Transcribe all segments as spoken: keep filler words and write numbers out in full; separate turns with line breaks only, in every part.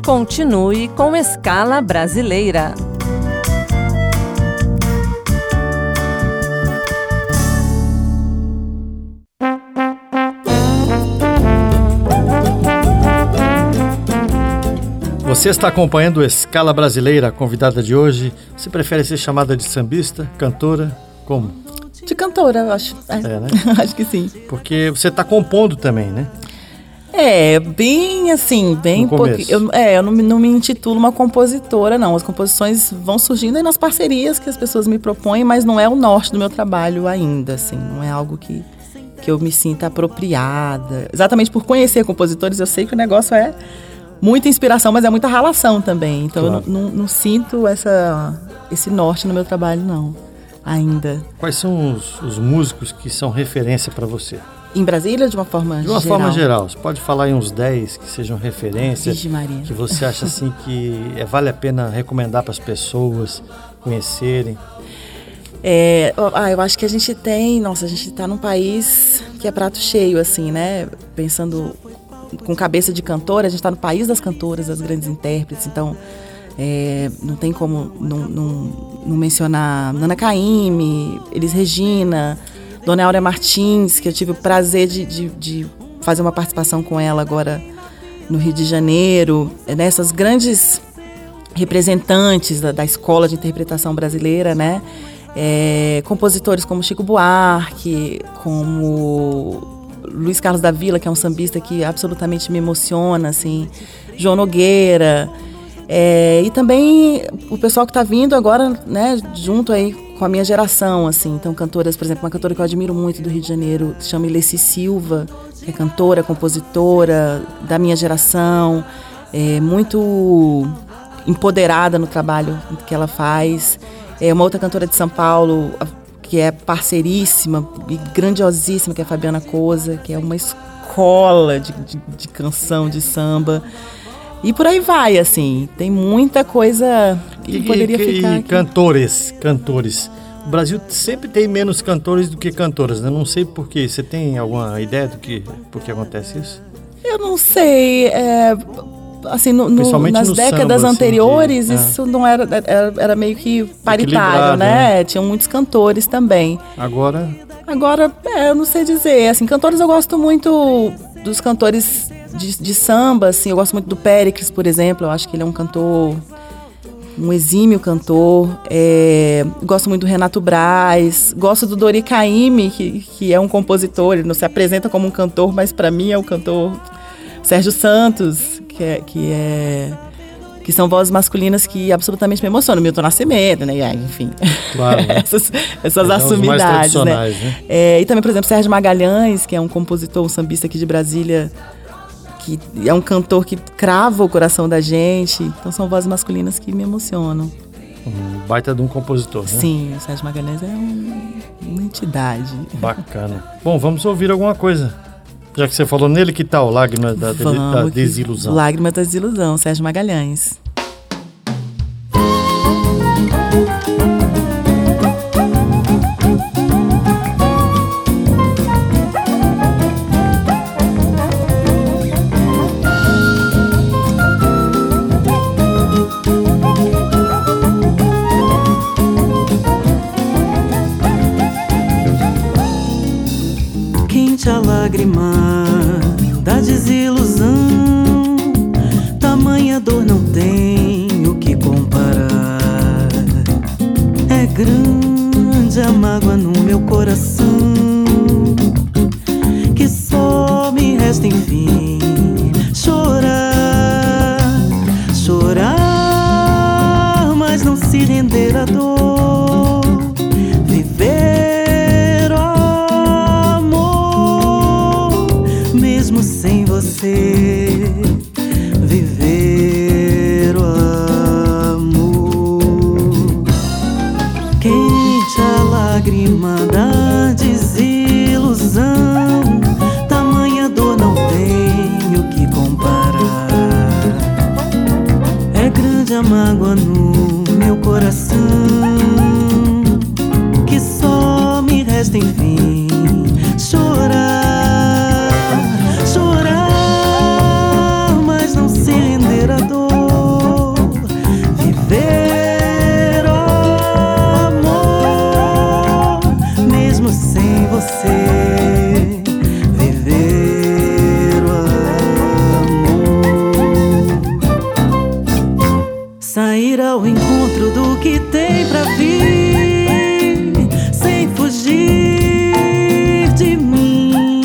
Continue com Escala Brasileira.
Você está acompanhando Escala Brasileira, a convidada de hoje. Você prefere ser chamada de sambista, cantora, como?
De cantora, eu acho. É,
é né?
Acho que sim.
Porque você está compondo também, né?
É, bem assim, bem... Porque eu, é, eu não, não me intitulo uma compositora, não. As composições vão surgindo aí nas parcerias que as pessoas me propõem, mas não é o norte do meu trabalho ainda, assim. Não é algo que, que eu me sinta apropriada. Exatamente por conhecer compositores, eu sei que o negócio é muita inspiração, mas é muita ralação também. Então claro. eu não, não, não sinto essa, esse norte no meu trabalho, não, ainda.
Quais são os, os músicos que são referência para você?
Em Brasília, de uma forma geral?
De uma forma geral. Você pode falar em uns dez que sejam referência,
Vixe Maria.
Que você acha assim que é, vale a pena recomendar para as pessoas conhecerem?
É, ah, eu acho que a gente tem... Nossa, a gente está num país que é prato cheio, assim, né? Pensando com cabeça de cantora, a gente está no país das cantoras, das grandes intérpretes, então é, não tem como não, não, não mencionar Nana Caymmi, Elis Regina, Dona Áurea Martins, que eu tive o prazer de, de, de fazer uma participação com ela agora no Rio de Janeiro, nessas grandes representantes da, da escola de interpretação brasileira, né? É, compositores como Chico Buarque, como Luiz Carlos da Vila, que é um sambista que absolutamente me emociona, assim, João Nogueira, é, e também o pessoal que está vindo agora, né, junto aí com a minha geração, assim, então cantoras, por exemplo, uma cantora que eu admiro muito do Rio de Janeiro, se chama Ilessi Silva, que é cantora, compositora da minha geração, é muito empoderada no trabalho que ela faz. É uma outra cantora de São Paulo, que é parceiríssima e grandiosíssima, que é a Fabiana Cosa, que é uma escola de, de, de canção, de samba. E por aí vai, assim, tem muita coisa que e, poderia
e,
ficar
E
aqui.
cantores, cantores. O Brasil sempre tem menos cantores do que cantoras, né? Não sei por quê. Você tem alguma ideia do que, por que acontece isso?
Eu não sei, é... Assim, no, no, nas
no
décadas
samba,
anteriores,
assim, que,
isso é. não era, era, era meio que paritário, né? né? Tinham muitos cantores também.
Agora?
Agora, é, eu não sei dizer. Assim, cantores eu gosto muito dos cantores de, de samba, assim. Eu gosto muito do Péricles, por exemplo. Eu acho que ele é um cantor, um exímio cantor. É, gosto muito do Renato Braz. Gosto do Dori Caymmi, que, que é um compositor. Ele não se apresenta como um cantor, mas para mim é o cantor Sérgio Santos, que é, que é que são vozes masculinas que absolutamente me emocionam. Milton Nascimento, né? Enfim,
claro, né?
essas, essas assumidades, né? né? É, e também, por exemplo, Sérgio Magalhães, que é um compositor, um sambista aqui de Brasília, que é um cantor que crava o coração da gente. Então são vozes masculinas que me emocionam.
Um baita de um compositor, né?
Sim, o Sérgio Magalhães é um, uma entidade.
Bacana. Bom, vamos ouvir alguma coisa. Já que você falou nele, que tal? Lágrimas da,
Vamos,
da Desilusão.
Lágrimas da Desilusão, Sérgio Magalhães.
Quente a lágrima da desilusão, tamanha dor não tem o que comparar. É grande a mágoa no meu coração, que só me resta enfim chorar, chorar, mas não se render à dor, viver o amor, mesmo sem você, viver o amor. Quente a lágrima da desilusão, tamanha dor não tem o que comparar. É grande a mágoa no meu coração, que só me resta enfim chorar, chorar, mas não se render à dor, ao encontro do que tem pra vir, sem fugir de mim.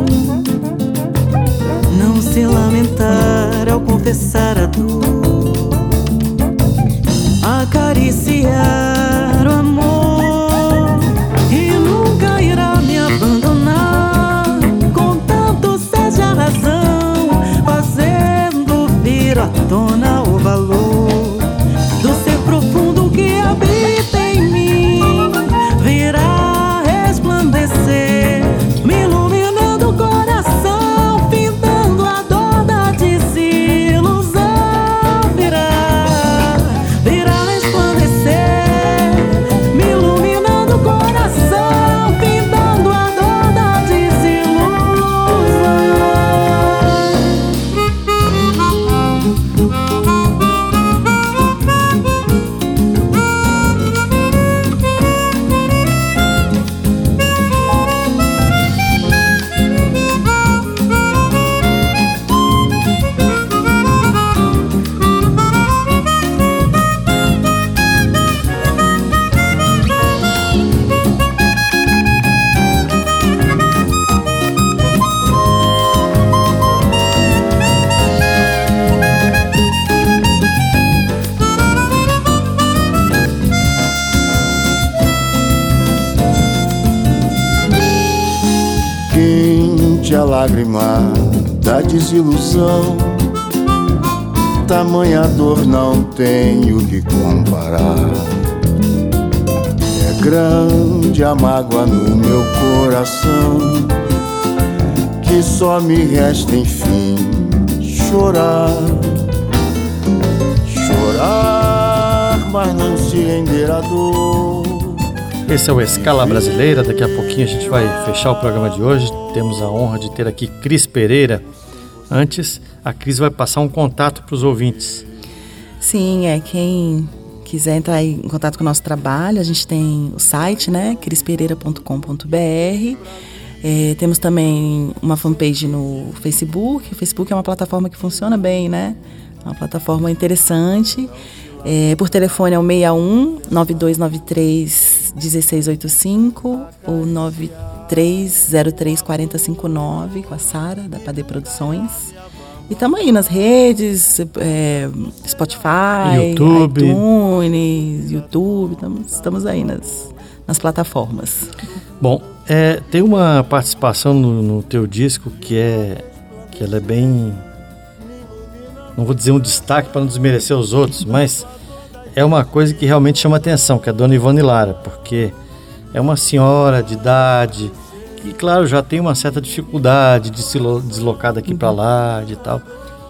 Não se lamentar ao confessar a dor, acariciar o amor, e nunca irá me abandonar, contanto seja a razão, fazendo vir à tona o valor do ser profundo que habita em mim. Virá resplandecer, me iluminando o coração, findando a dor da desilusão. Virá, virá resplandecer, me iluminando o coração, findando a dor da
Quente a lágrima da desilusão, tamanha dor não tenho que comparar. É grande a mágoa no meu coração, que só me resta enfim chorar. Chorar, mas não se render à dor.
Esse é o Escala Brasileira. Daqui a pouquinho a gente vai fechar o programa de hoje. Temos a honra de ter aqui Cris Pereira. Antes, a Cris vai passar um contato para os ouvintes.
Sim, é quem quiser entrar em contato com o nosso trabalho, a gente tem o site, né, cris pereira ponto com ponto b r. É, temos também uma fanpage no Facebook. O Facebook é uma plataforma que funciona bem, né? É uma plataforma interessante. É, por telefone é o seis um nove dois nove três um seis oito cinco ou nove três zero três quatro zero cinco nove, com a Sara, da Padê Produções. E estamos aí nas redes, é, Spotify,
YouTube.
iTunes, YouTube, tamo, estamos aí nas, nas plataformas.
Bom, é, tem uma participação no, no teu disco que é que ela é bem, não vou dizer um destaque para não desmerecer os outros, mas é uma coisa que realmente chama atenção, que é a Dona Ivone Lara, porque é uma senhora de idade que, claro, já tem uma certa dificuldade de se deslocar daqui para lá e tal,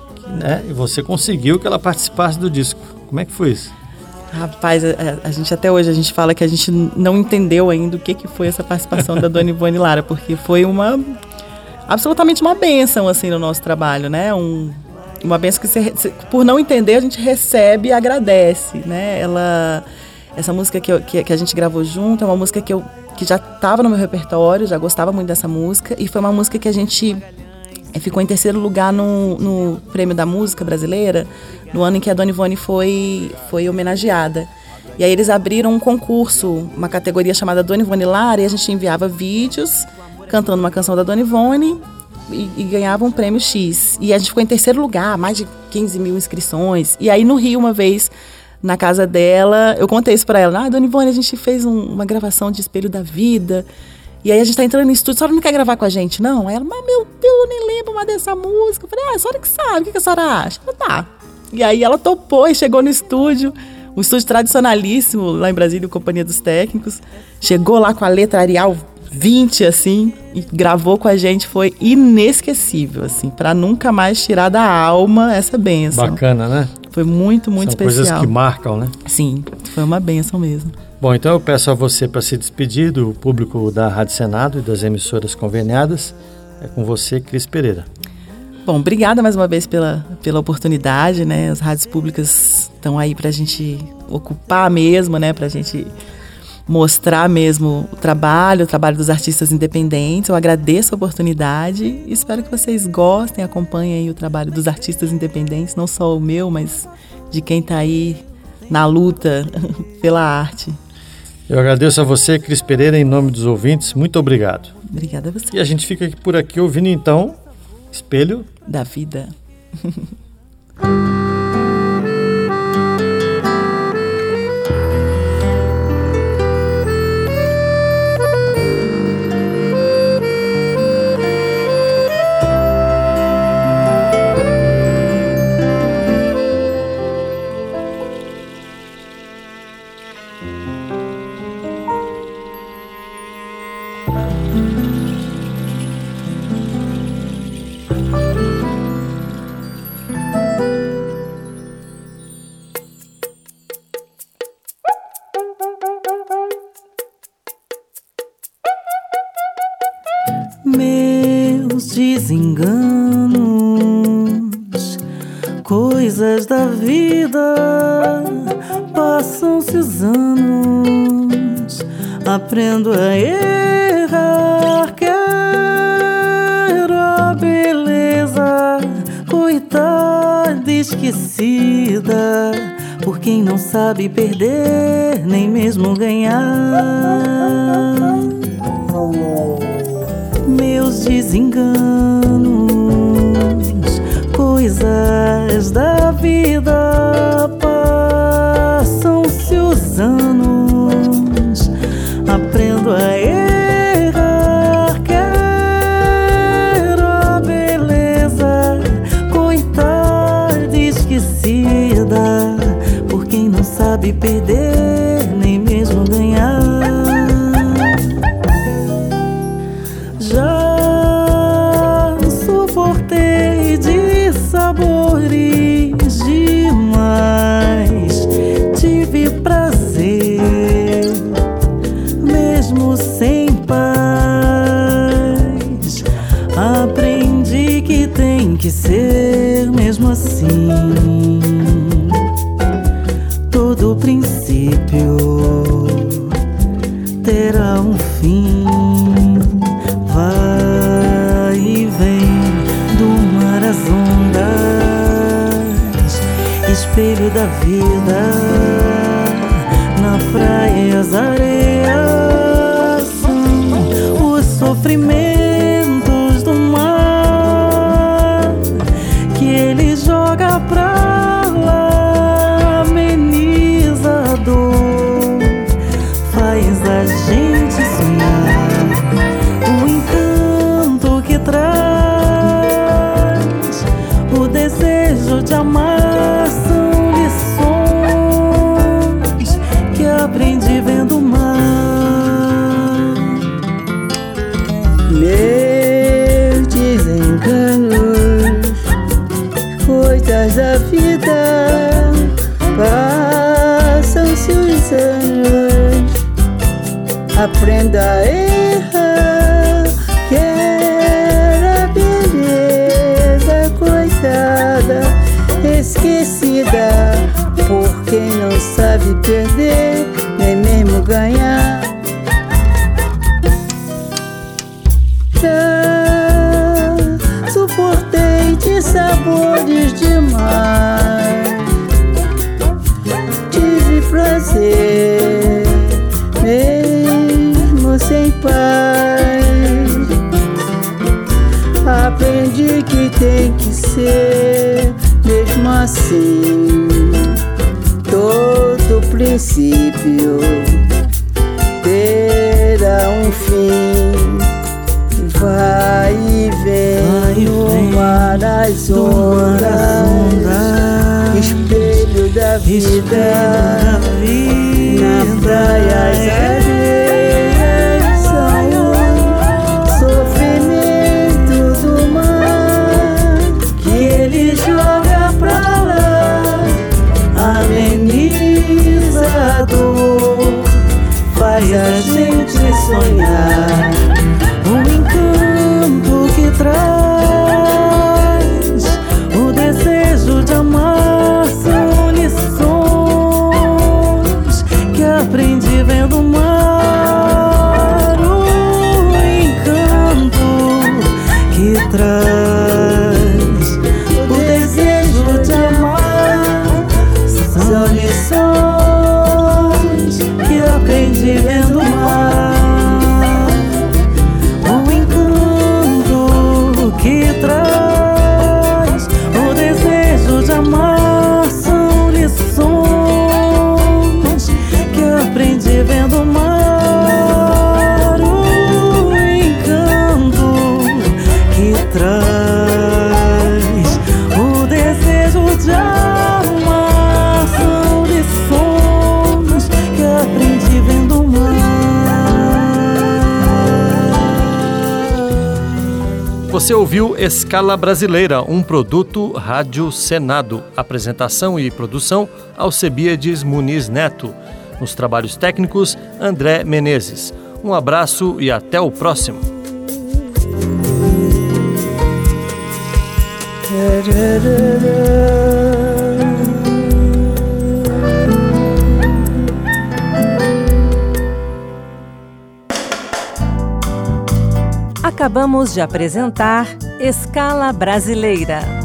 né? E você conseguiu que ela participasse do disco. Como é que foi isso?
Rapaz, a, a gente até hoje a gente fala que a gente não entendeu ainda o que, que foi essa participação da Dona Ivone Lara, porque foi uma absolutamente uma bênção assim no nosso trabalho, né? Um, uma bênção que você, por não entender a gente recebe e agradece, né? Ela, essa música que, eu, que, que a gente gravou junto é uma música que, eu, que já estava no meu repertório, já gostava muito dessa música, e foi uma música que a gente ficou em terceiro lugar no, no Prêmio da Música Brasileira, no ano em que a Dona Ivone foi, foi homenageada. E aí eles abriram um concurso, uma categoria chamada Dona Ivone Lara, e a gente enviava vídeos cantando uma canção da Dona Ivone e, e ganhava um prêmio X. E a gente ficou em terceiro lugar, mais de quinze mil inscrições. E aí no Rio, uma vez, na casa dela, eu contei isso pra ela. Ah, Dona Ivone, a gente fez um, uma gravação de Espelho da Vida. E aí a gente tá entrando no estúdio, a senhora não quer gravar com a gente, não? Aí ela, mas meu Deus, eu nem lembro mais dessa música. Eu falei, ah, a senhora que sabe, o que, que a senhora acha? Ela, tá. E aí ela topou e chegou no estúdio, um estúdio tradicionalíssimo lá em Brasília, Companhia dos Técnicos. Chegou lá com a letra Arial vinte, assim, e gravou com a gente. Foi inesquecível, assim, pra nunca mais tirar da alma essa bênção.
Bacana, né?
Foi muito, muito
São
especial.
São coisas que marcam, né?
Sim, foi uma bênção mesmo.
Bom, então eu peço a você para se despedir do público da Rádio Senado e das emissoras conveniadas. É com você, Cris Pereira.
Bom, obrigada mais uma vez pela, pela oportunidade, né? As rádios públicas estão aí para a gente ocupar mesmo, né? Para a gente mostrar mesmo o trabalho, o trabalho dos artistas independentes. Eu agradeço a oportunidade e espero que vocês gostem, acompanhem aí o trabalho dos artistas independentes, não só o meu, mas de quem está aí na luta pela arte.
Eu agradeço a você, Cris Pereira, em nome dos ouvintes. Muito obrigado.
Obrigada a você.
E a gente fica por aqui ouvindo, então, Espelho
da Vida.
Meus desenganos, coisas da vida, passam-se os anos, aprendo a errar, quero a beleza, coitada, esquecida, por quem não sabe perder, nem mesmo ganhar. Meus desenganos, coisas da vida, passam-se os anos, aprendo a errar, quero a beleza, coitada, esquecida, por quem não sabe perder, nem mesmo ganhar. Já suportei de sabores demais, tive prazer, mesmo sem paz. Aprendi que tem que ser mesmo assim. Todo princípio terá um fim. Vai e vem do mar as ondas, espelho da vida, na praia as areias são os sofrimentos do mar que ele joga pra lá, ameniza a dor, faz a gente sonhar. Traz o desejo de amar, são lições que aprendi vendo o mar.
Meus desenganos, coisas da vida, passam-se os anos, aprendo a errar, quero a beleza, coitada, esquecida, por quem não sabe perder, nem mesmo ganhar. Já suportei de sabores demais, tive prazer, mesmo sem paz. Aprendi que tem que ser mesmo assim. Todo princípio terá um fim. Vai e vem no mar as ondas, espelho da vida, na praia as areias são sofrimento do mar que ele joga pra lá, ameniza a dor, faz a gente sonhar. Um encanto que traz o desejo de amar, são lições que aprendi vendo o mar. Um encanto que traz o desejo de amar, são lições
Você ouviu Escala Brasileira, um produto Rádio Senado. Apresentação e produção, Alcebiades Muniz Neto. Nos trabalhos técnicos, André Menezes. Um abraço e até o próximo.
Acabamos de apresentar Escala Brasileira.